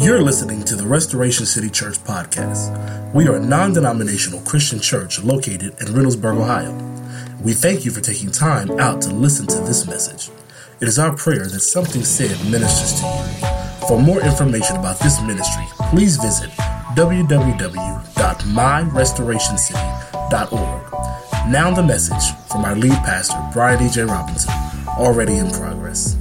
You're listening to the Restoration City Church podcast. We are a non-denominational Christian church located in Reynoldsburg, Ohio. We thank you for taking time out to listen to this message. It is our prayer that something said ministers to you. For more information about this ministry, please visit www.myrestorationcity.org. Now the message from our lead pastor, Brian D.J. Robinson, already in progress.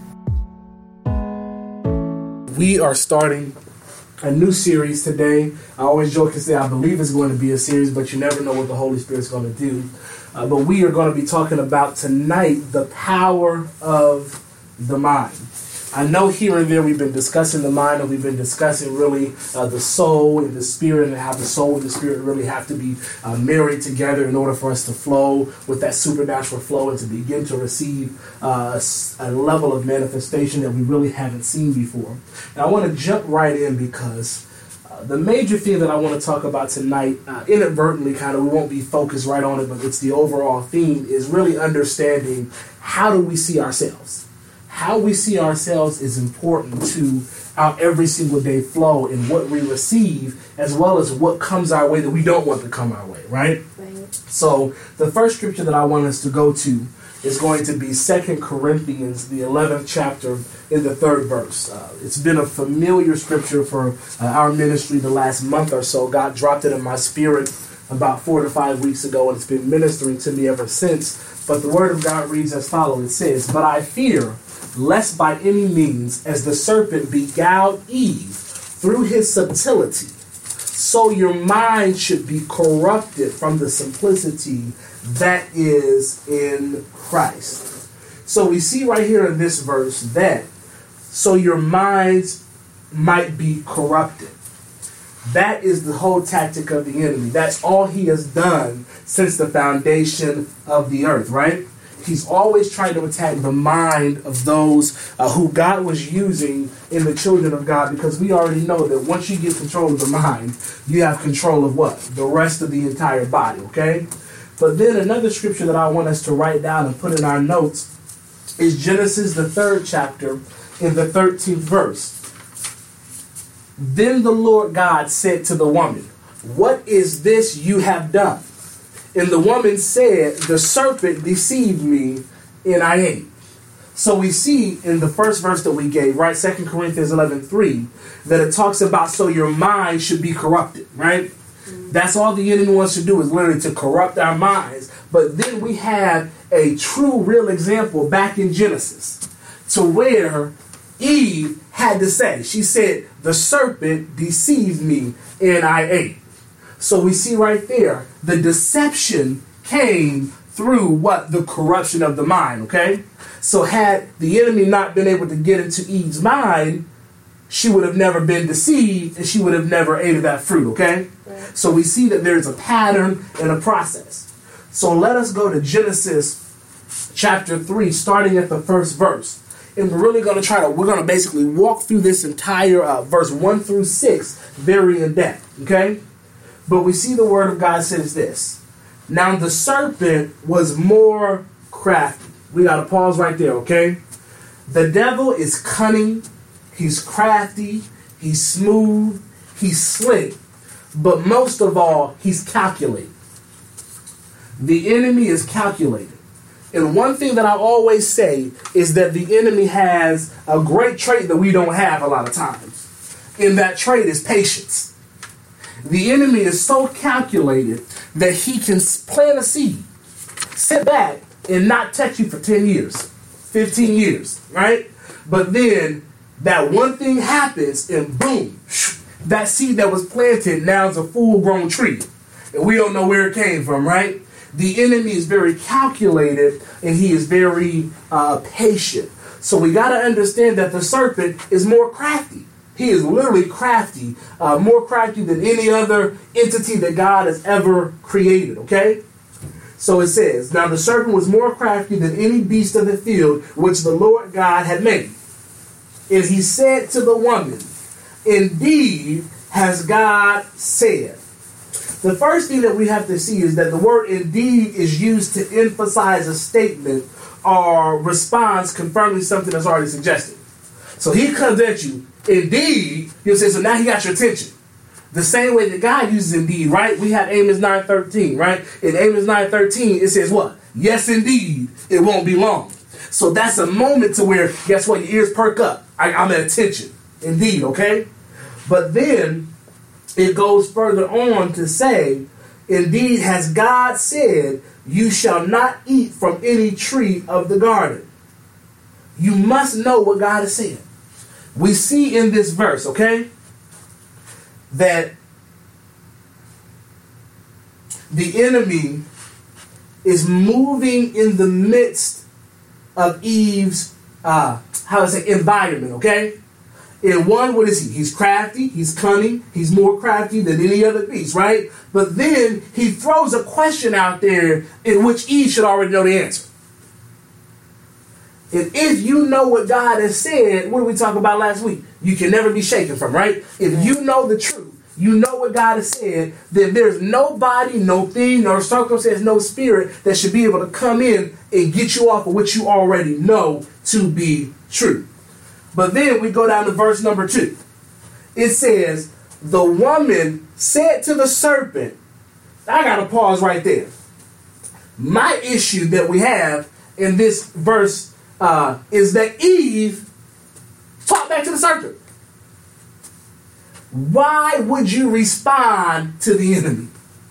We are starting a new series today. I always joke and say I believe it's going to be a series, but you never know what the Holy Spirit's going to do. But we are going to be talking about tonight the power of the mind. I know here and there we've been discussing the mind, and we've been discussing really the soul and the spirit, and how the soul and the spirit really have to be married together in order for us to flow with that supernatural flow and to begin to receive a level of manifestation that we really haven't seen before. And I want to jump right in because the major thing that I want to talk about tonight, inadvertently we won't be focused right on it, but it's the overall theme, is really understanding how do we see ourselves. How we see ourselves is important to our every single day flow and what we receive, as well as what comes our way that we don't want to come our way, right? So the first scripture that I want us to go to is going to be 2 Corinthians, the 11th chapter, in the 3rd verse. It's been a familiar scripture for our ministry the last month or so. God dropped it in my spirit about 4 to 5 weeks ago, and it's been ministering to me ever since. But the word of God reads as follows. It says, "But I fear, lest by any means, as the serpent beguiled Eve through his subtlety, so your mind should be corrupted from the simplicity that is in Christ." So we see right here in this verse that so your minds might be corrupted. That is the whole tactic of the enemy. That's all he has done since the foundation of the earth, right? He's always trying to attack the mind of those who God was using in the children of God, because we already know that once you get control of the mind, you have control of what? The rest of the entire body, okay? But then another scripture that I want us to write down and put in our notes is Genesis, the 3rd chapter, in the 13th verse. "Then the Lord God said to the woman, 'What is this you have done?' And the woman said, 'The serpent deceived me, and I ate.'" So we see in the first verse that we gave, right, 2 Corinthians 11:3, that it talks about so your mind should be corrupted, right? That's all the enemy wants to do, is literally to corrupt our minds. But then we have a true, real example back in Genesis, to where Eve had to say, she said, "The serpent deceived me, and I ate." So we see right there, the deception came through what? The corruption of the mind, okay? So had the enemy not been able to get into Eve's mind, she would have never been deceived, and she would have never ate of that fruit, okay? Right. So we see that there's a pattern and a process. So let us go to Genesis chapter 3, starting at the first verse. And we're really going to we're going to basically walk through this entire verse 1 through 6 very in depth, okay? But we see the word of God says this. "Now the serpent was more crafty." We got to pause right there, okay? The devil is cunning. He's crafty. He's smooth. He's slick. But most of all, he's calculated. The enemy is calculated. And one thing that I always say is that the enemy has a great trait that we don't have a lot of times. And that trait is patience. The enemy is so calculated that he can plant a seed, sit back, and not touch you for 10 years, 15 years, right? But then that one thing happens, and boom, that seed that was planted now is a full-grown tree. And we don't know where it came from, right? The enemy is very calculated, and he is very patient. So we got to understand that the serpent is more crafty. He is literally crafty, more crafty than any other entity that God has ever created, okay? So it says, "Now the serpent was more crafty than any beast of the field which the Lord God had made. And he said to the woman, 'Indeed has God said.'" The first thing that we have to see is that the word "indeed" is used to emphasize a statement or response confirming something that's already suggested. So he comes at you, Indeed, you say, so now he got your attention. The same way that God uses indeed, right? We have Amos 9:13, right? In Amos 9:13, it says what? Yes, indeed, it won't be long. So that's a moment to where, guess what? Your ears perk up. I'm at attention. Indeed, okay? But then it goes further on to say, indeed has God said, you shall not eat from any tree of the garden. You must know what God has said. We see in this verse, okay, that the enemy is moving in the midst of Eve's, environment, okay? In one, what is he? He's crafty, he's cunning, he's more crafty than any other beast, right? But then he throws a question out there in which Eve should already know the answer. And if you know what God has said, what did we talk about last week? You can never be shaken from, right? If you know the truth, you know what God has said, then there's nobody, no thing, no circumstance, no spirit that should be able to come in and get you off of what you already know to be true. But then we go down to verse number 2. It says, the woman said to the serpent, I got to pause right there. My issue that we have in this verse is that Eve talked back to the serpent. Why would you respond to the enemy?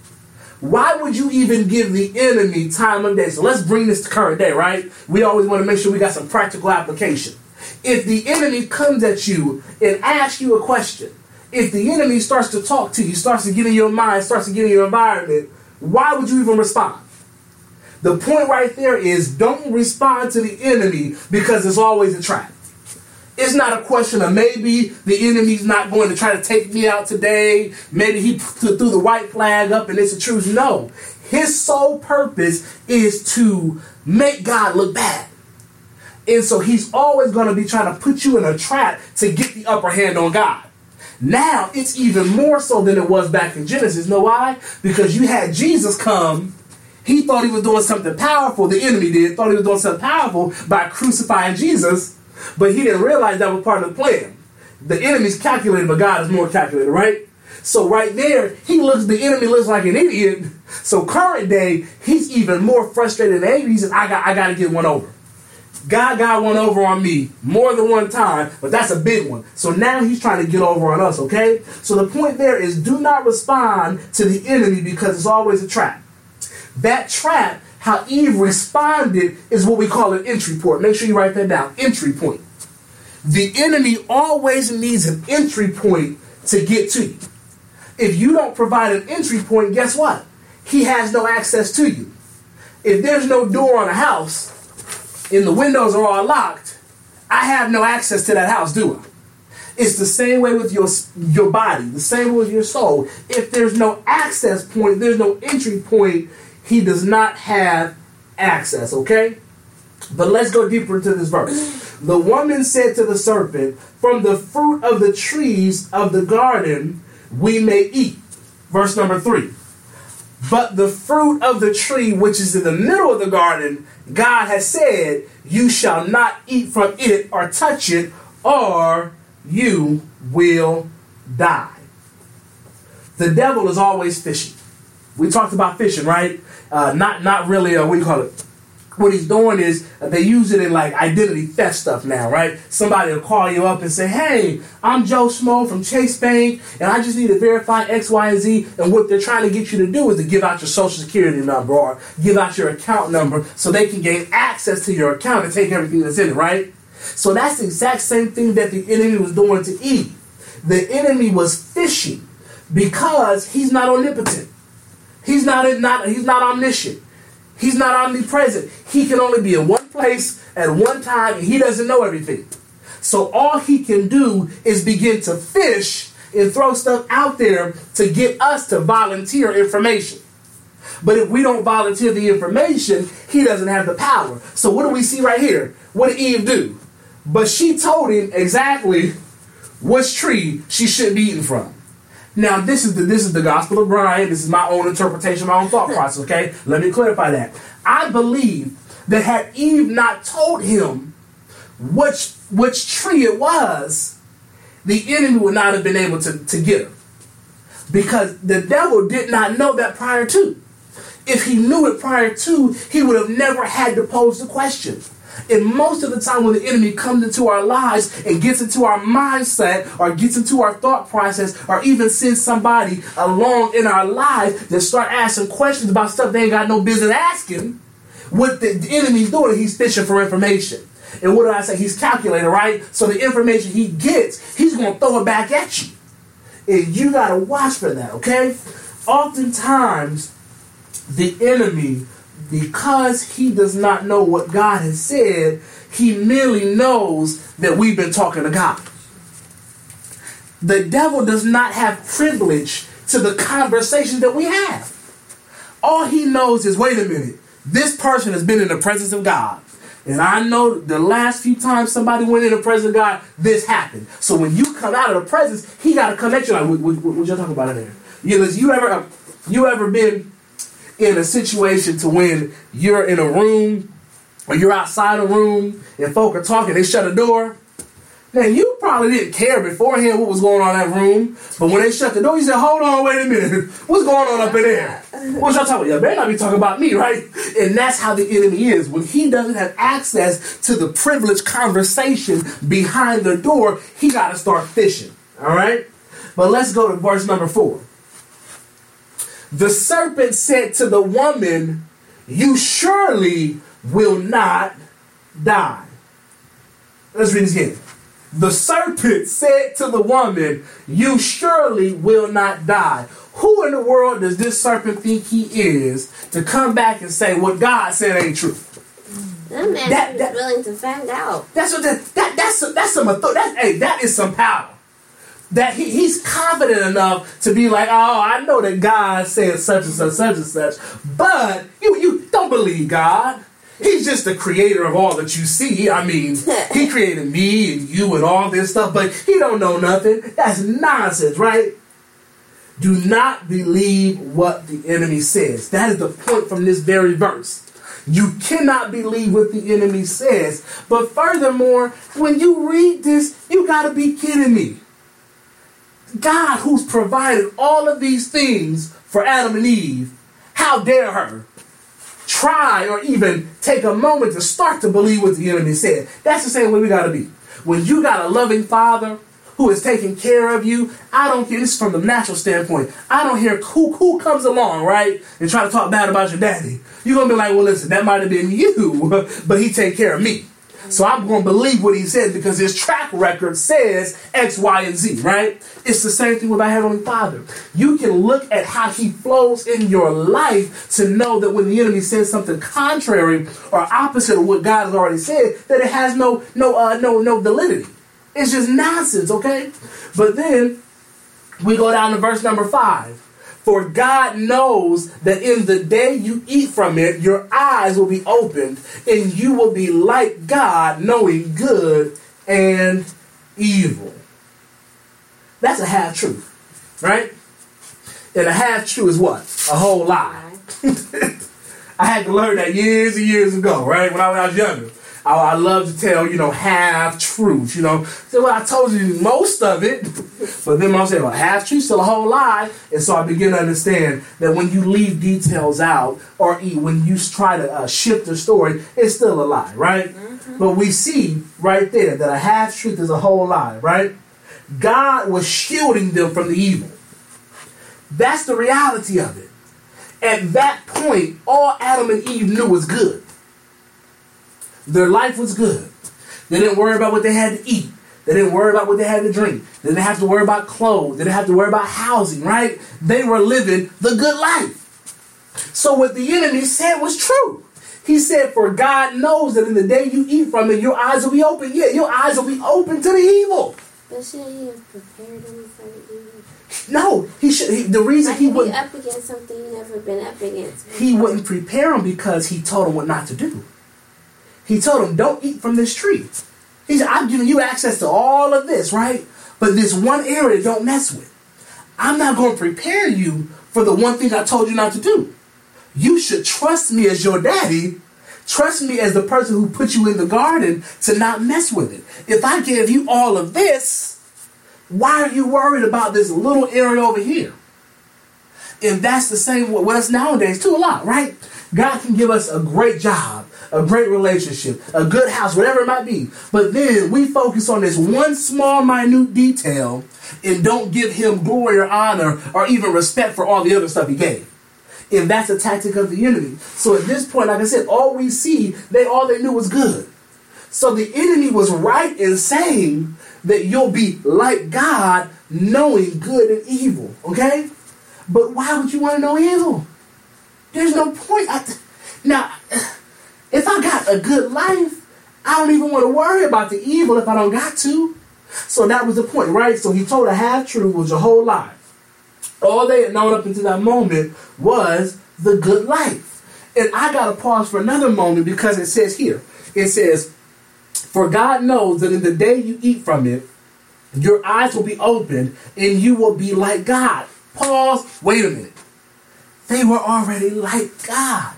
Why would you even give the enemy time of day? So let's bring this to current day, right? We always want to make sure we got some practical application. If the enemy comes at you and asks you a question, if the enemy starts to talk to you, starts to get in your mind, starts to get in your environment, why would you even respond? The point right there is don't respond to the enemy because it's always a trap. It's not a question of maybe the enemy's not going to try to take me out today. Maybe he threw the white flag up and it's the truth. No. His sole purpose is to make God look bad. And so he's always going to be trying to put you in a trap to get the upper hand on God. Now it's even more so than it was back in Genesis. Know why? Because you had Jesus come. He thought he was doing something powerful. The enemy did. Thought he was doing something powerful by crucifying Jesus. But he didn't realize that was part of the plan. The enemy's calculated, but God is more calculated, right? So right there, the enemy looks like an idiot. So current day, he's even more frustrated and angry. He says, I got to get one over. God got one over on me more than one time, but that's a big one. So now he's trying to get over on us, okay? So the point there is do not respond to the enemy because it's always a trap. That trap, how Eve responded, is what we call an entry point. Make sure you write that down. Entry point. The enemy always needs an entry point to get to you. If you don't provide an entry point, guess what? He has no access to you. If there's no door on a house and the windows are all locked, I have no access to that house, do I? It's the same way with your body, the same way with your soul. If there's no access point, there's no entry point, he does not have access, okay? But let's go deeper into this verse. The woman said to the serpent, from the fruit of the trees of the garden we may eat. Verse number 3. But the fruit of the tree which is in the middle of the garden, God has said, you shall not eat from it or touch it, or you will die. The devil is always fishing. We talked about fishing, right? Not really, what do you call it? What he's doing is they use it in like identity theft stuff now, right? Somebody will call you up and say, hey, I'm Joe Schmo from Chase Bank, and I just need to verify X, Y, and Z. And what they're trying to get you to do is to give out your social security number or give out your account number so they can gain access to your account and take everything that's in it, right? So that's the exact same thing that the enemy was doing to Eve. The enemy was fishing because he's not omnipotent. He's not omniscient. He's not omnipresent. He can only be in one place at one time, and he doesn't know everything. So all he can do is begin to fish and throw stuff out there to get us to volunteer information. But if we don't volunteer the information, he doesn't have the power. So what do we see right here? What did Eve do? But she told him exactly which tree she should be eating from. Now, this is the Gospel of Brian. This is my own interpretation, my own thought process, okay? Let me clarify that. I believe that had Eve not told him which tree it was, the enemy would not have been able to get her. Because the devil did not know that prior to. If he knew it prior to, he would have never had to pose the question. And most of the time when the enemy comes into our lives and gets into our mindset or gets into our thought process or even sends somebody along in our life that start asking questions about stuff they ain't got no business asking, what the enemy's doing, he's fishing for information. And what did I say? He's calculating, right? So the information he gets, he's going to throw it back at you. And you got to watch for that, okay? Oftentimes, the enemy, because he does not know what God has said, he merely knows that we've been talking to God. The devil does not have privilege to the conversation that we have. All he knows is, wait a minute, this person has been in the presence of God. And I know the last few times somebody went in the presence of God, this happened. So when you come out of the presence, he got to connect you. Like, what y'all talking about in there? You ever been in a situation to when you're in a room or you're outside a room and folk are talking, they shut a door? Now, you probably didn't care beforehand what was going on in that room, but when they shut the door, you said, hold on, wait a minute. What's going on up in there? What y'all talking about? Y'all better not be talking about me, right? And that's how the enemy is. When he doesn't have access to the privileged conversation behind the door, he got to start fishing, all right? But let's go to verse number 4. The serpent said to the woman, you surely will not die. Let's read this again. The serpent said to the woman, you surely will not die. Who in the world does this serpent think he is to come back and say what God said ain't true? That man is willing to find out. That's some authority. That is some power. That he's confident enough to be like, oh, I know that God said such and such, such and such, but you don't believe God. He's just the creator of all that you see. I mean, he created me and you and all this stuff, but he don't know nothing. That's nonsense, right? Do not believe what the enemy says. That is the point from this very verse. You cannot believe what the enemy says. But furthermore, when you read this, you got to be kidding me. God, who's provided all of these things for Adam and Eve, how dare her try or even take a moment to start to believe what the enemy said? That's the same way we got to be. When you got a loving father who is taking care of you, I don't care. This is from the natural standpoint. I don't hear who comes along, right, and try to talk bad about your daddy. You're going to be like, well, listen, that might have been you, but he take care of me. So I'm going to believe what he says because his track record says X, Y, and Z, right? It's the same thing with our Heavenly Father. You can look at how he flows in your life to know that when the enemy says something contrary or opposite of what God has already said, that it has no validity. It's just nonsense, okay? But then we go down to verse number 5. For God knows that in the day you eat from it, your eyes will be opened, and you will be like God, knowing good and evil. That's a half-truth, right? And a half-truth is what? A whole lie. I had to learn that years and years ago, right? When I was younger. I love to tell, half-truths, So I told you most of it, but then I'll say, well, half-truth, still a whole lie. And so I begin to understand that when you leave details out or when you try to shift the story, it's still a lie, right? Mm-hmm. But we see right there that a half-truth is a whole lie, right? God was shielding them from the evil. That's the reality of it. At that point, all Adam and Eve knew was good. Their life was good. They didn't worry about what they had to eat. They didn't worry about what they had to drink. They didn't have to worry about clothes. They didn't have to worry about housing, right? They were living the good life. So what the enemy said was true. He said, for God knows that in the day you eat from it, your eyes will be open. Yeah, your eyes will be open to the evil. But should he have prepared them for the evil? No, he should. The reason he wouldn't be up against something you never been up against. He wouldn't prepare them because he told them what not to do. He told them, don't eat from this tree. He said, I'm giving you access to all of this, right? But this one area, don't mess with. I'm not going to prepare you for the one thing I told you not to do. You should trust me as your daddy. Trust me as the person who put you in the garden to not mess with it. If I give you all of this, Why are you worried about this little area over here? And that's the same with us nowadays too, a lot, right? God can give us a great job, a great relationship, a good house, whatever it might be. But then we focus on this one small, minute detail and don't give him glory or honor or even respect for all the other stuff he gave. And that's a tactic of the enemy. So at this point, like I said, all we see, all they knew was good. So the enemy was right in saying that you'll be like God, knowing good and evil, okay? But why would you want to know evil? There's no point. Now, if I got a good life, I don't even want to worry about the evil if I don't got to. So that was the point, right? So he told a half-truth, was a whole lie. All they had known up until that moment was the good life. And I got to pause for another moment because it says here, it says, for God knows that in the day you eat from it, your eyes will be opened and you will be like God. Pause. Wait a minute. They were already like God.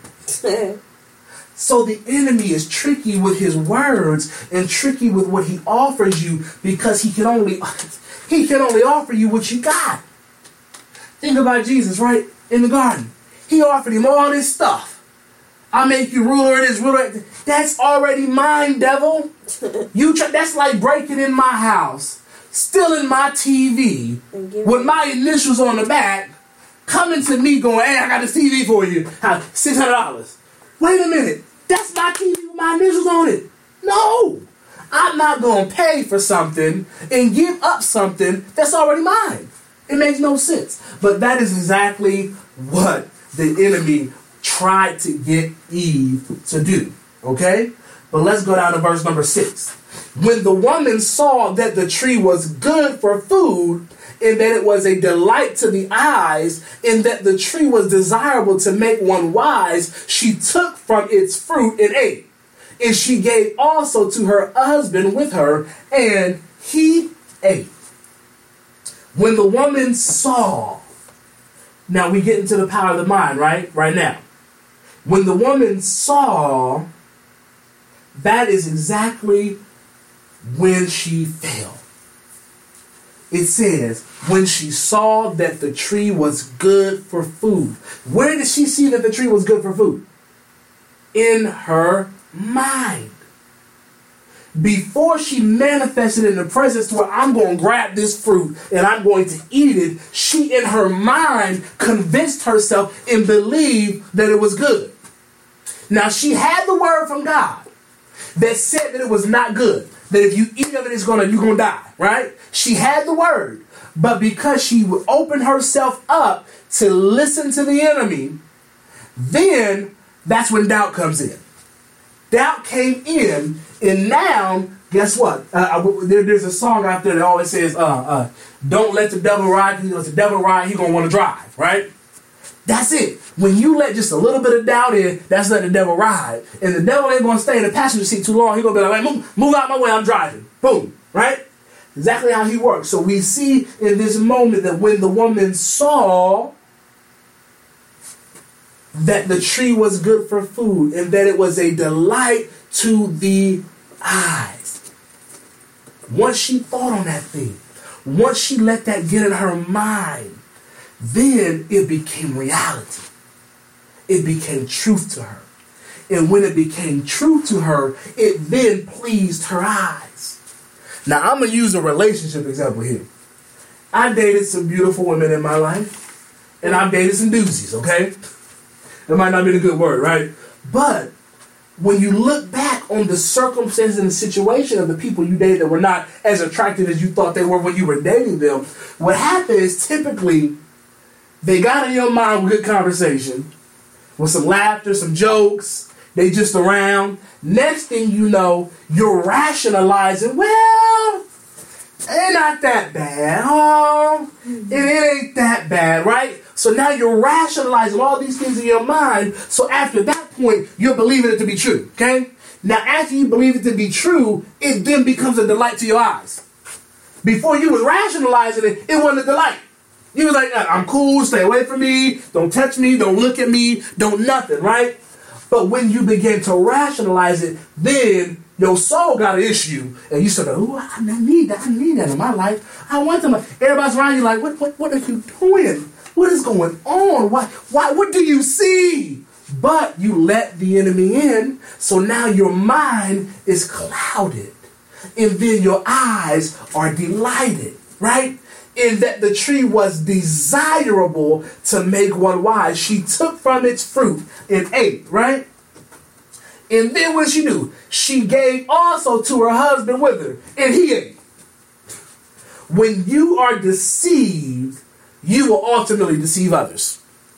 So the enemy is tricky with his words and tricky with what he offers you because he can only offer you what you got. Think about Jesus, right? In the garden. He offered him all this stuff. I make you ruler of this, ruler of that. That's already mine, devil. That's like breaking in my house, stealing my TV with my initials on the back, coming to me going, hey, I got this TV for you. $600. Wait a minute. That's my TV with my initials on it. No. I'm not going to pay for something and give up something that's already mine. It makes no sense. But that is exactly what the enemy tried to get Eve to do. Okay? But let's go down to verse number 6. When the woman saw that the tree was good for food, and that it was a delight to the eyes, and that the tree was desirable to make one wise, she took from its fruit and ate. And she gave also to her husband with her, and he ate. When the woman saw, now we get into the power of the mind, right? Right now. When the woman saw, that is exactly when she fell. It says, when she saw that the tree was good for food. Where did she see that the tree was good for food? In her mind. Before she manifested in the presence to where I'm going to grab this fruit and I'm going to eat it, she in her mind convinced herself and believed that it was good. Now she had the word from God that said that it was not good. That if you eat of it, you're going to die, right? She had the word. But because she would open herself up to listen to the enemy, then that's when doubt comes in. Doubt came in, and now, guess what? There's a song out there that always says, don't let the devil ride, because if the devil ride, he's going to want to drive, right? That's it. When you let just a little bit of doubt in, that's letting the devil ride. And the devil ain't going to stay in the passenger seat too long. He's going to be like, move out my way, I'm driving. Boom, right? Exactly how he works. So we see in this moment that when the woman saw that the tree was good for food and that it was a delight to the eyes. Once she thought on that thing, once she let that get in her mind, then it became reality. It became truth to her. And when it became truth to her, it then pleased her eyes. Now, I'm going to use a relationship example here. I dated some beautiful women in my life, and I've dated some doozies, okay? That might not be a good word, right? But when you look back on the circumstances and the situation of the people you dated that were not as attractive as you thought they were when you were dating them, what happened is typically they got in your mind with good conversation, with some laughter, some jokes. They just around. Next thing you know, you're rationalizing, well, it's not that bad. Oh, it ain't that bad, right? So now you're rationalizing all these things in your mind. So after that point, you're believing it to be true, okay? Now, after you believe it to be true, it then becomes a delight to your eyes. Before you was rationalizing it, it wasn't a delight. You was like, I'm cool, stay away from me, don't touch me, don't look at me, don't nothing, right? But when you begin to rationalize it, then Your soul got an issue, and you said, "Oh, I need that in my life. I want them." Everybody's around you like, "What are you doing? What is going on? Why? What do you see?" But you let the enemy in, so now your mind is clouded, and then your eyes are delighted, right? In that the tree was desirable to make one wise. She took from its fruit and ate, right? And then what did she do? She gave also to her husband with her, and he ate. When you are deceived, you will ultimately deceive others.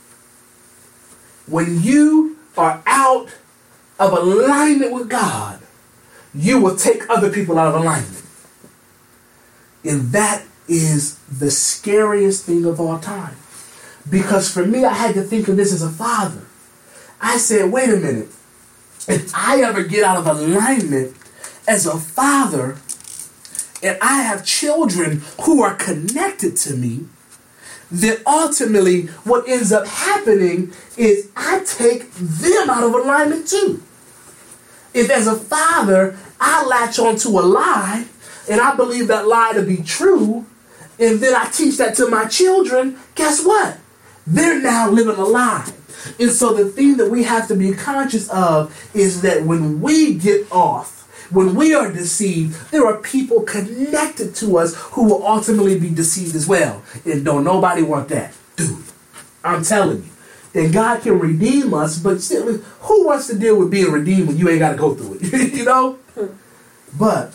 When you are out of alignment with God, you will take other people out of alignment. And that is the scariest thing of all time. Because for me, I had to think of this as a father. I said, wait a minute. If I ever get out of alignment as a father, and I have children who are connected to me, then ultimately what ends up happening is I take them out of alignment too. If as a father, I latch onto a lie, and I believe that lie to be true, and then I teach that to my children, guess what? They're now living a lie. And so the thing that we have to be conscious of is that when we get off, when we are deceived, there are people connected to us who will ultimately be deceived as well. And don't nobody want that. Dude, I'm telling you. And God can redeem us, but still, who wants to deal with being redeemed when you ain't got to go through it? You know? But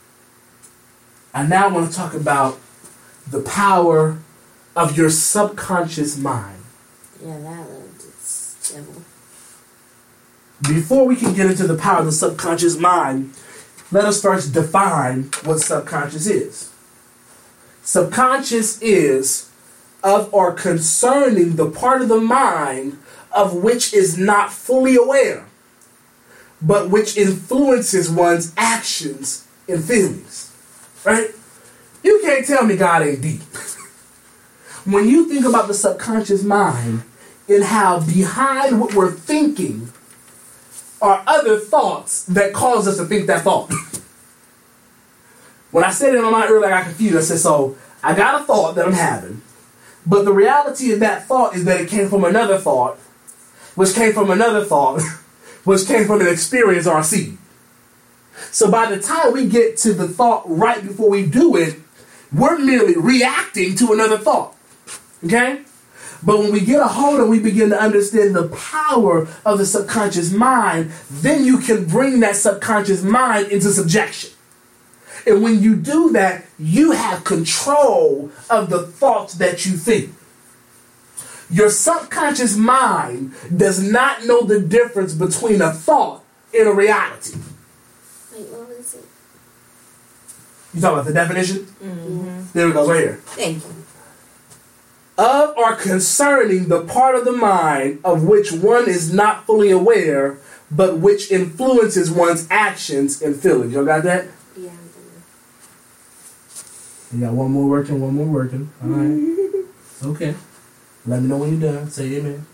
I now want to talk about the power of your subconscious mind. Yeah, that was devil. Before we can get into the power of the subconscious mind, let us first define what subconscious is. Subconscious is of or concerning the part of the mind of which is not fully aware, but which influences one's actions and feelings. Right? You can't tell me God ain't deep. When you think about the subconscious mind and how behind what we're thinking are other thoughts that cause us to think that thought. When I said it in my mind earlier, I got confused. I said, so I got a thought that I'm having, but the reality of that thought is that it came from another thought, which came from another thought, which came from an experience or a seed. So by the time we get to the thought right before we do it, we're merely reacting to another thought. Okay? But when we get a hold and we begin to understand the power of the subconscious mind, then you can bring that subconscious mind into subjection. And when you do that, you have control of the thoughts that you think. Your subconscious mind does not know the difference between a thought and a reality. Wait, what was it? You talking about the definition? Mm-hmm. There it goes right here. Thank you. Of or concerning the part of the mind of which one is not fully aware, but which influences one's actions and feelings. Y'all got that? Yeah, I'm done. You got one more working. All right. Okay. Let me know when you're done. Say amen.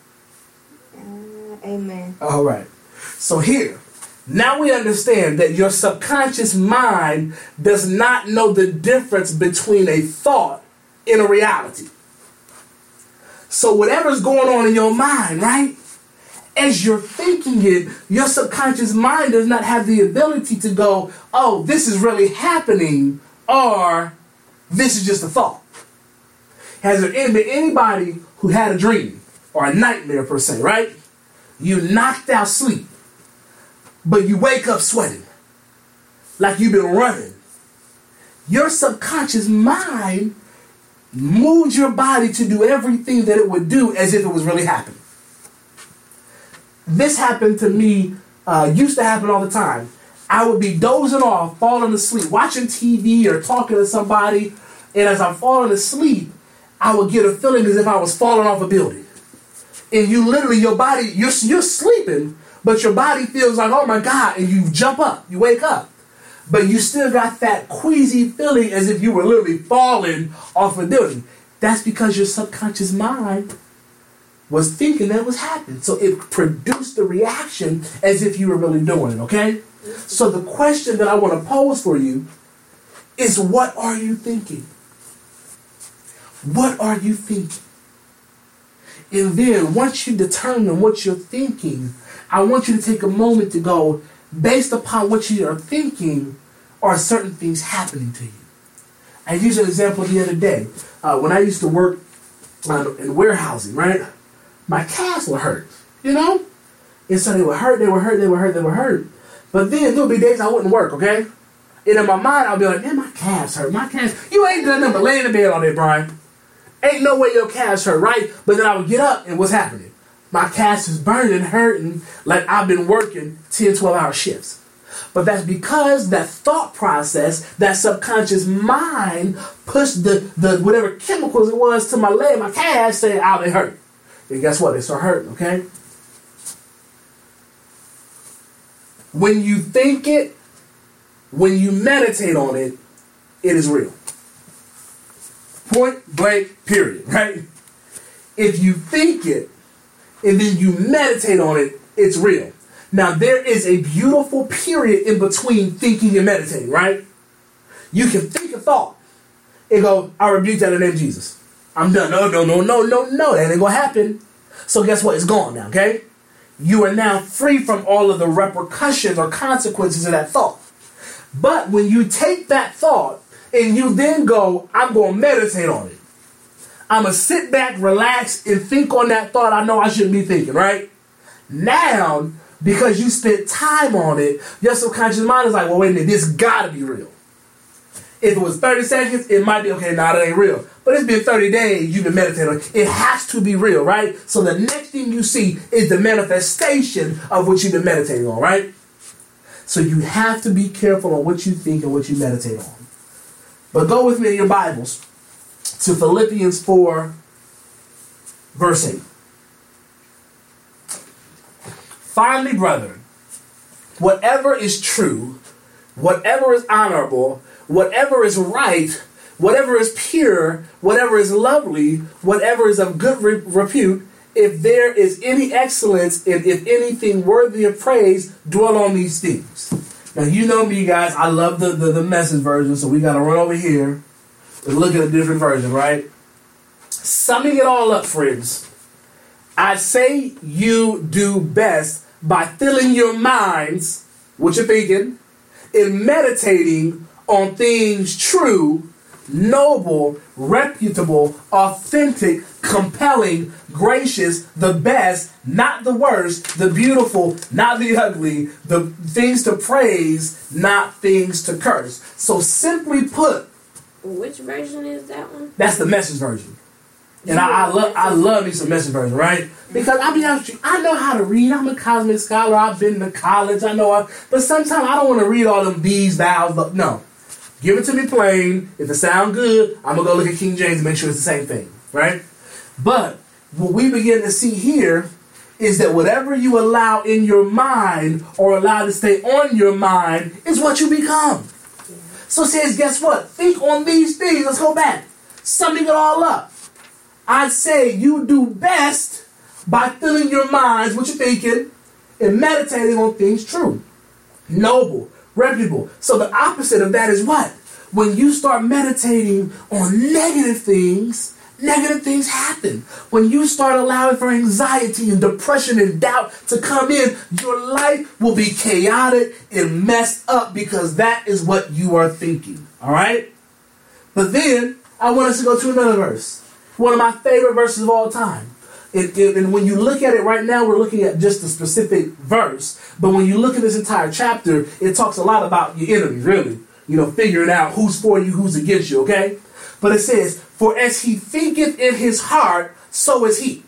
Amen. All right. So here, now we understand that your subconscious mind does not know the difference between a thought and a reality. So whatever's going on in your mind, right? As you're thinking it, your subconscious mind does not have the ability to go, oh, this is really happening, or this is just a thought. Has there been anybody who had a dream or a nightmare per se, right? You knocked out sleep, but you wake up sweating like you've been running. Your subconscious mind moves your body to do everything that it would do as if it was really happening. This happened to me, used to happen all the time. I would be dozing off, falling asleep, watching TV or talking to somebody, and as I'm falling asleep, I would get a feeling as if I was falling off a building. And you literally, your body, you're sleeping, but your body feels like, oh my God, and you jump up, you wake up. But you still got that queasy feeling as if you were literally falling off a building. That's because your subconscious mind was thinking that was happening. So it produced the reaction as if you were really doing it, okay? So the question that I want to pose for you is, what are you thinking? What are you thinking? And then once you determine what you're thinking, I want you to take a moment to go, based upon what you are thinking, are certain things happening to you? I used an example the other day. When I used to work in warehousing, right? My calves would hurt, you know? And so they would hurt. But then there would be days I wouldn't work, okay? And in my mind, I'll be like, man, my calves hurt. My calves. You ain't done nothing but lay in the bed all day, Brian. Ain't no way your calves hurt, right? But then I would get up, and what's happening? My calves is burning, hurting, like I've been working 10, 12-hour shifts. But that's because that thought process, that subconscious mind pushed the whatever chemicals it was to my leg, my calves, saying, ow, they hurt. And guess what? They start hurting, okay? When you think it, when you meditate on it, it is real. Point blank, period, right? If you think it, and then you meditate on it, it's real. Now, there is a beautiful period in between thinking and meditating, right? You can think a thought and go, I rebuke that in the name of Jesus. I'm done. No. That ain't going to happen. So guess what? It's gone now, okay? You are now free from all of the repercussions or consequences of that thought. But when you take that thought and you then go, I'm going to meditate on it. I'm going to sit back, relax, and think on that thought I know I shouldn't be thinking, right? Now, because you spent time on it, your subconscious mind is like, well, wait a minute, this got to be real. If it was 30 seconds, it might be, okay, nah, that ain't real. But it's been 30 days, you've been meditating on it. It has to be real, right? So the next thing you see is the manifestation of what you've been meditating on, right? So you have to be careful on what you think and what you meditate on. But go with me in your Bibles to Philippians 4, verse 8. Finally, brethren, whatever is true, whatever is honorable, whatever is right, whatever is pure, whatever is lovely, whatever is of good repute, if there is any excellence and if anything worthy of praise, dwell on these things. Now, you know me, guys. I love the Message version, so we got to run over here and look at a different version, right? Summing it all up, friends, I say you do best by filling your minds, what you're thinking, and meditating on things true, noble, reputable, authentic, compelling, gracious, the best, not the worst, the beautiful, not the ugly, the things to praise, not things to curse. So simply put, which version is that one? That's the Message version. And I love me some Message version, right? Because I'll be honest with you, I know how to read. I'm a cosmic scholar. I've been to college. But sometimes I don't want to read all them these, thous. No. Give it to me plain. If it sounds good, I'm going to go look at King James and make sure it's the same thing, right? But what we begin to see here is that whatever you allow in your mind or allow to stay on your mind is what you become. Yeah. So it says, guess what? Think on these things. Let's go back. Summing it all up. I say you do best by filling your minds, what you're thinking, and meditating on things true, noble, reputable. So the opposite of that is what? When you start meditating on negative things happen. When you start allowing for anxiety and depression and doubt to come in, your life will be chaotic and messed up because that is what you are thinking. All right? But then I want us to go to another verse. One of my favorite verses of all time. And when you look at it right now, we're looking at just a specific verse. But when you look at this entire chapter, it talks a lot about your enemies, really. You know, figuring out who's for you, who's against you, okay? But it says, for as he thinketh in his heart, so is he.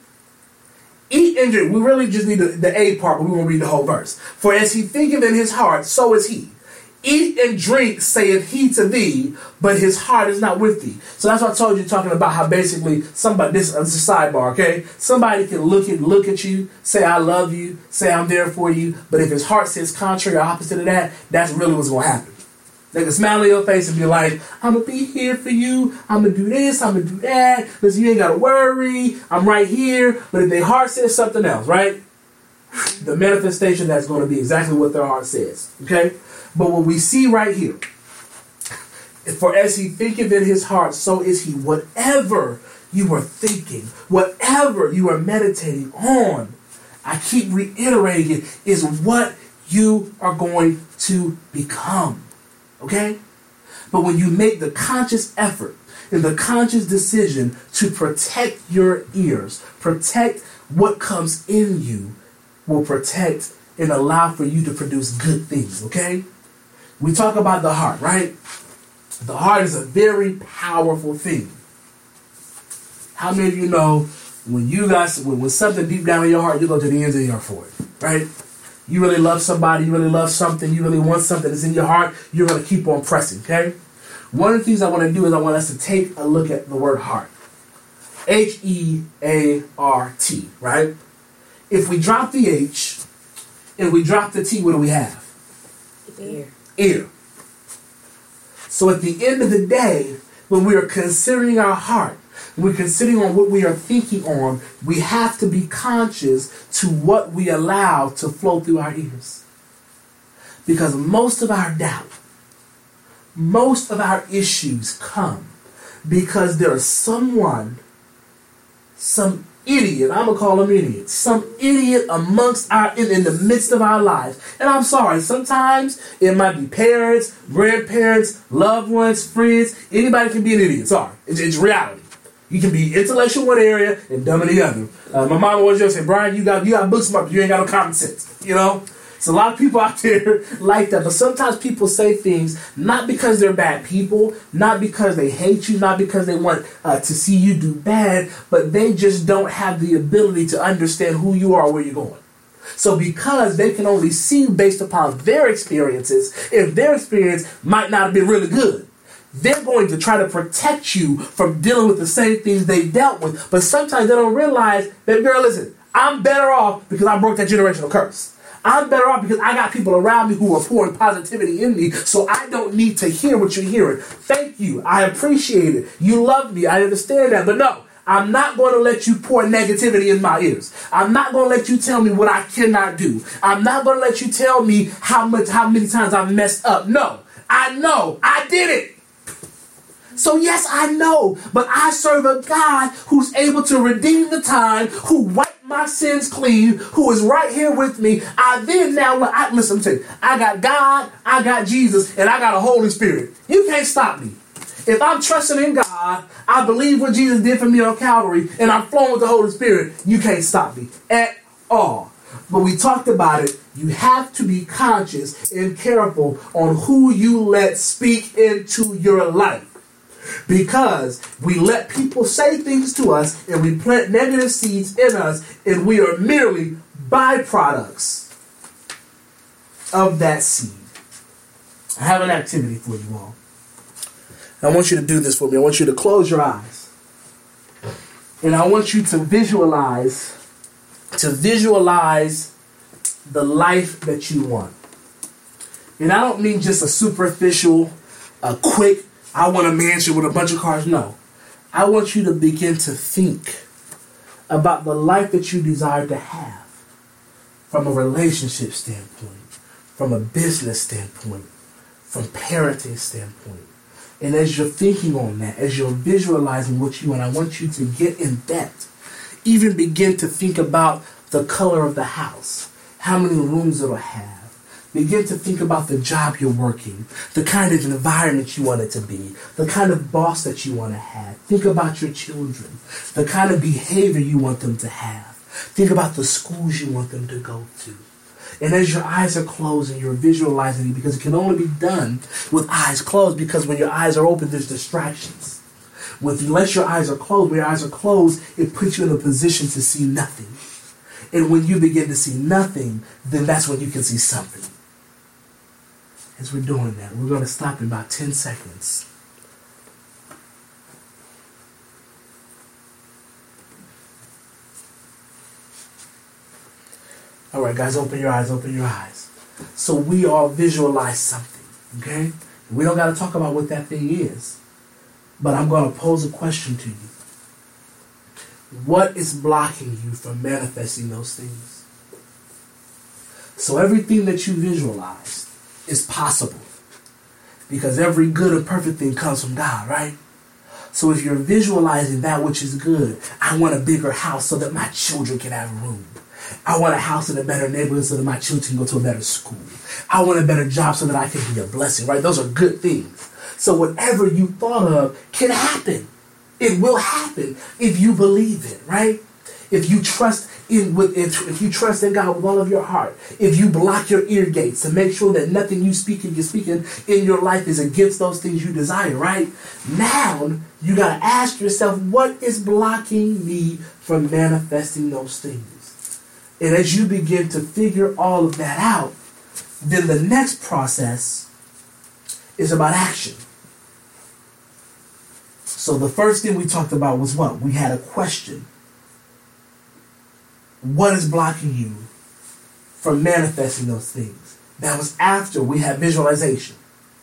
Eat and drink. We really just need the A part, but we won't read the whole verse. For as he thinketh in his heart, so is he. Eat and drink, saith he to thee, but his heart is not with thee. So that's what I told you, talking about how basically somebody, this is a sidebar, okay? Somebody can look at you, say I love you, say I'm there for you, but if his heart says contrary or opposite of that, that's really what's going to happen. They can smile on your face and be like, I'm going to be here for you, I'm going to do this, I'm going to do that, listen, you ain't got to worry, I'm right here, but if their heart says something else, right? The manifestation that's going to be exactly what their heart says. Okay? But what we see right here, for as he thinketh in his heart, so is he. Whatever you are thinking, whatever you are meditating on, I keep reiterating it, is what you are going to become. Okay? But when you make the conscious effort and the conscious decision to protect your ears, protect what comes in you, will protect and allow for you to produce good things, okay? We talk about the heart, right? The heart is a very powerful thing. How many of you know when something deep down in your heart, you go to the ends of the earth for it, right? You really love somebody, you really love something, you really want something that's in your heart, you're going to keep on pressing, okay? One of the things I want to do is I want us to take a look at the word heart. H-E-A-R-T, right? If we drop the H and we drop the T, what do we have? Ear. So at the end of the day, when we are considering our heart, when we're considering on what we are thinking on, we have to be conscious to what we allow to flow through our ears. Because most of our doubt, most of our issues come because there's some idiot, I'm going to call him idiot, some idiot amongst in the midst of our lives. And I'm sorry, sometimes it might be parents, grandparents, loved ones, friends. Anybody can be an idiot. Sorry, it's reality. You can be intellectual in one area and dumb in the other. My mom always just say, Brian, you got book smart, but you ain't got no common sense. You know? It's a lot of people out there like that. But sometimes people say things not because they're bad people, not because they hate you, not because they want to see you do bad, but they just don't have the ability to understand who you are or where you're going. So because they can only see based upon their experiences, if their experience might not have been really good, they're going to try to protect you from dealing with the same things they dealt with. But sometimes they don't realize that, girl, listen, I'm better off because I broke that generational curse. I'm better off because I got people around me who are pouring positivity in me, so I don't need to hear what you're hearing. Thank you. I appreciate it. You love me. I understand that. But no, I'm not going to let you pour negativity in my ears. I'm not going to let you tell me what I cannot do. I'm not going to let you tell me how many times I've messed up. No, I know. I did it. So yes, I know, but I serve a God who's able to redeem the time, who wiped my sins clean, who is right here with me. Listen to you. I got God, I got Jesus, and I got a Holy Spirit. You can't stop me. If I'm trusting in God, I believe what Jesus did for me on Calvary, and I'm flowing with the Holy Spirit, you can't stop me at all. But we talked about it. You have to be conscious and careful on who you let speak into your life. Because we let people say things to us and we plant negative seeds in us, and we are merely byproducts of that seed. I have an activity for you all. I want you to do this for me. I want you to close your eyes. And I want you to visualize the life that you want. And I don't mean just a superficial, a quick, I want a mansion with a bunch of cars. No. I want you to begin to think about the life that you desire to have from a relationship standpoint, from a business standpoint, from parenting standpoint. And as you're thinking on that, as you're visualizing what you want, I want you to get in depth. Even begin to think about the color of the house, how many rooms it'll have. Begin to think about the job you're working, the kind of environment you want it to be, the kind of boss that you want to have. Think about your children, the kind of behavior you want them to have. Think about the schools you want them to go to. And as your eyes are closed and you're visualizing it, because it can only be done with eyes closed, because when your eyes are open, there's distractions. Unless your eyes are closed, when your eyes are closed, it puts you in a position to see nothing. And when you begin to see nothing, then that's when you can see something. As we're doing that, we're going to stop in about 10 seconds. All right, guys, open your eyes, open your eyes. So we all visualize something, okay? We don't got to talk about what that thing is, but I'm going to pose a question to you. What is blocking you from manifesting those things? So everything that you visualize is possible. Because every good and perfect thing comes from God, right? So if you're visualizing that which is good, I want a bigger house so that my children can have room. I want a house in a better neighborhood so that my children can go to a better school. I want a better job so that I can be a blessing, right? Those are good things. So whatever you thought of can happen. It will happen if you believe it, right? If you trust if you trust in God with all of your heart, if you block your ear gates to make sure that nothing you're speaking in your life is against those things you desire, right? Now you got to ask yourself, what is blocking me from manifesting those things? And as you begin to figure all of that out, then the next process is about action. So the first thing we talked about was what? We had a question. What is blocking you from manifesting those things? That was after we had visualization.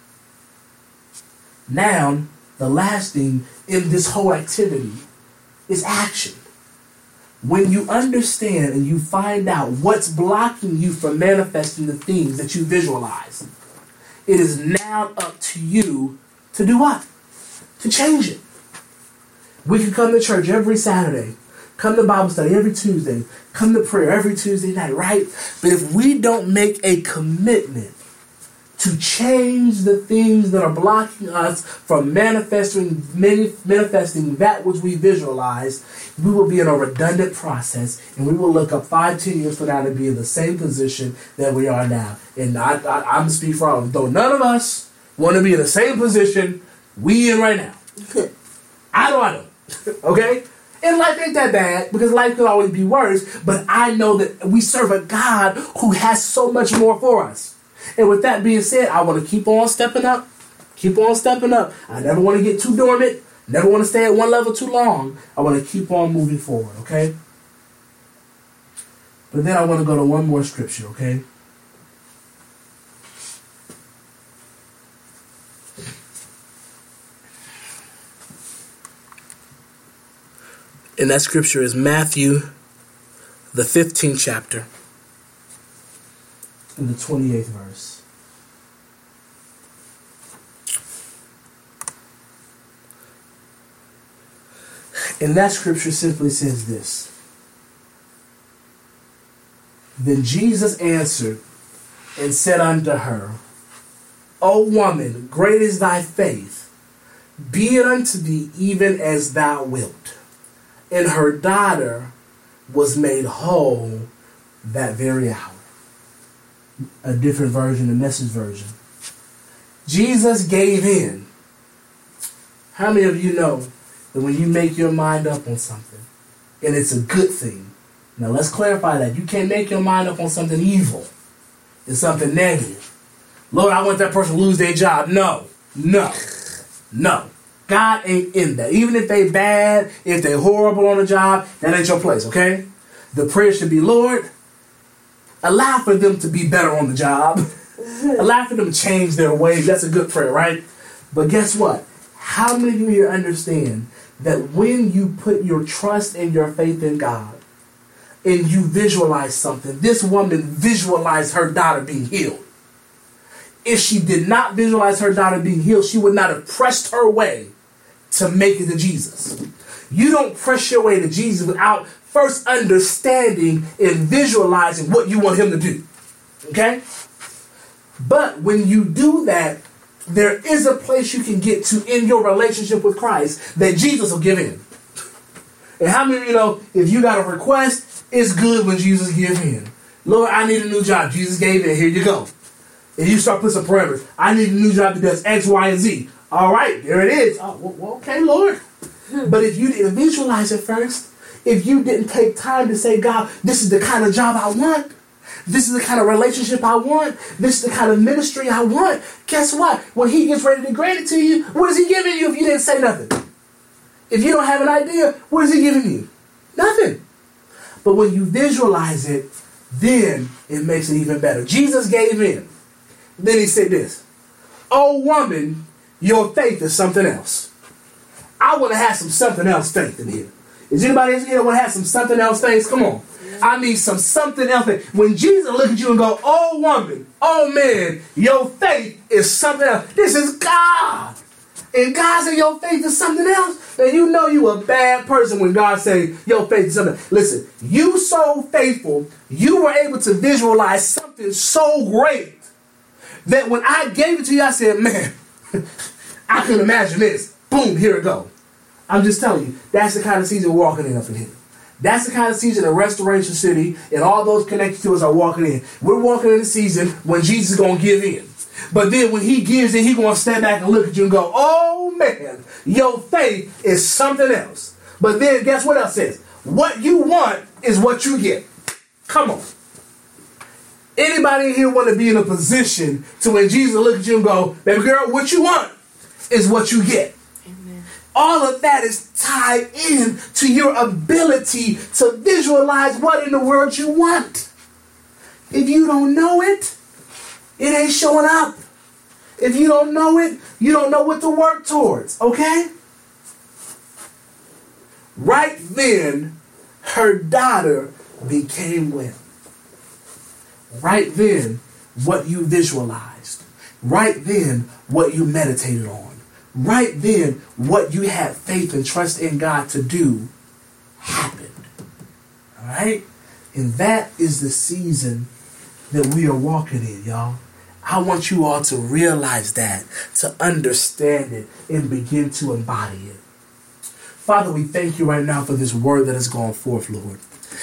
Now, the last thing in this whole activity is action. When you understand and you find out what's blocking you from manifesting the things that you visualize, it is now up to you to do what? To change it. We can come to church every Saturday, come to Bible study every Tuesday, come to prayer every Tuesday night, right? But if we don't make a commitment to change the things that are blocking us from manifesting that which we visualize, we will be in a redundant process, and we will look up 5-10 years from now to be in the same position that we are now. And I'm speaking for all of us. Though none of us want to be in the same position we in right now. I know. Okay? And life ain't that bad, because life could always be worse, but I know that we serve a God who has so much more for us. And with that being said, I want to keep on stepping up. Keep on stepping up. I never want to get too dormant. Never want to stay at one level too long. I want to keep on moving forward, okay? But then I want to go to one more scripture, okay? And that scripture is Matthew, the 15th chapter, and the 28th verse. And that scripture simply says this. Then Jesus answered and said unto her, O woman, great is thy faith. Be it unto thee even as thou wilt. And her daughter was made whole that very hour. A different version, the Message version. Jesus gave in. How many of you know that when you make your mind up on something, and it's a good thing? Now let's clarify that. You can't make your mind up on something evil. It's something negative. Lord, I want that person to lose their job. No. God ain't in that. Even if they bad, if they horrible on the job, that ain't your place, okay? The prayer should be, Lord, allow for them to be better on the job. Allow for them to change their ways. That's a good prayer, right? But guess what? How many of you here understand that when you put your trust and your faith in God and you visualize something, this woman visualized her daughter being healed. If she did not visualize her daughter being healed, she would not have pressed her way to make it to Jesus. You don't press your way to Jesus without first understanding and visualizing what you want him to do. Okay? But when you do that, there is a place you can get to in your relationship with Christ that Jesus will give in. And how many of you know, if you got a request, it's good when Jesus gives in. Lord, I need a new job. Jesus gave in. Here you go. And you start putting some parameters. I need a new job that does X, Y, and Z. All right, there it is. Oh, well, okay, Lord. But if you didn't visualize it first, if you didn't take time to say, God, this is the kind of job I want. This is the kind of relationship I want. This is the kind of ministry I want. Guess what? When he gets ready to grant it to you, what is he giving you if you didn't say nothing? If you don't have an idea, what is he giving you? Nothing. But when you visualize it, then it makes it even better. Jesus gave in. Then he said this, "Oh woman, your faith is something else." I want to have something else faith in here. Is anybody else here want to have some something else things? Come on. I need some something else. When Jesus look at you and go, oh woman, oh man, your faith is something else. This is God. And God said your faith is something else. Then you know you a bad person when God say your faith is something. Listen, you so faithful, you were able to visualize something so great that when I gave it to you, I said, man, I can imagine this. Boom, here it go. I'm just telling you, that's the kind of season we're walking in up in here. That's the kind of season that Restoration City and all those connected to us are walking in. We're walking in the season when Jesus is going to give in. But then when he gives in, he's going to stand back and look at you and go, oh man, your faith is something else. But then guess what else says? What you want is what you get. Come on. Anybody in here want to be in a position to when Jesus look at you and go, baby girl, what you want is what you get. Amen. All of that is tied in to your ability to visualize what in the world you want. If you don't know it, it ain't showing up. If you don't know it, you don't know what to work towards, okay? Right then, her daughter became well. Right then, what you visualized. Right then, what you meditated on. Right then, what you had faith and trust in God to do happened. All right? And that is the season that we are walking in, y'all. I want you all to realize that, to understand it, and begin to embody it. Father, we thank you right now for this word that has gone forth, Lord.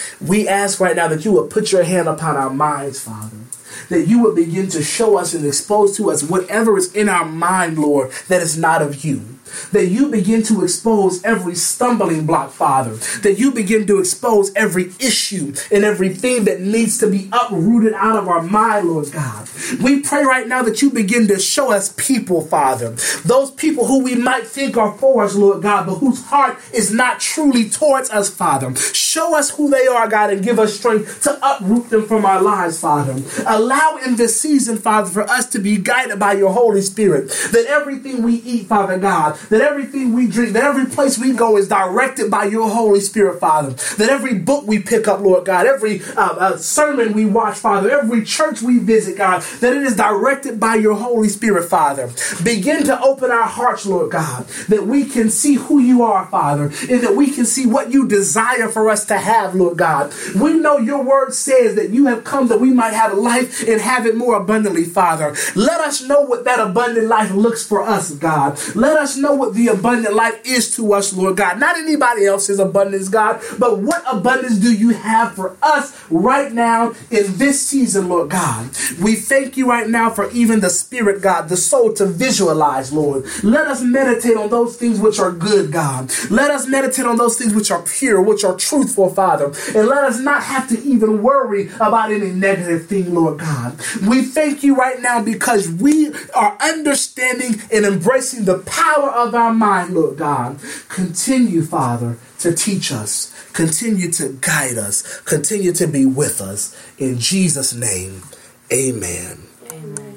We ask right now that you would put your hand upon our minds, Father. That you would begin to show us and expose to us whatever is in our mind, Lord, that is not of you. That you begin to expose every stumbling block, Father. That you begin to expose every issue and everything that needs to be uprooted out of our mind, Lord God. We pray right now that you begin to show us people, Father. Those people who we might think are for us, Lord God, but whose heart is not truly towards us, Father. Show us who they are, God, and give us strength to uproot them from our lives, Father. Allow in this season, Father, for us to be guided by your Holy Spirit. That everything we eat, Father God, that everything we drink, that every place we go is directed by your Holy Spirit, Father. That every book we pick up, Lord God, every sermon we watch, Father, every church we visit, God, that it is directed by your Holy Spirit, Father. Begin to open our hearts, Lord God, that we can see who you are, Father, and that we can see what you desire for us to have, Lord God. We know your word says that you have come that we might have life and have it more abundantly, Father. Let us know what that abundant life looks for us, God. Let us know what the abundant life is to us, Lord God. Not anybody else's abundance, God, but what abundance do you have for us right now in this season, Lord God? We thank you right now for even the spirit, God, the soul to visualize, Lord. Let us meditate on those things which are good, God. Let us meditate on those things which are pure, which are truthful, Father. And let us not have to even worry about any negative thing, Lord God. We thank you right now because we are understanding and embracing the power of our mind, Lord God. Continue, Father, to teach us. Continue to guide us. Continue to be with us. In Jesus' name, amen. Amen.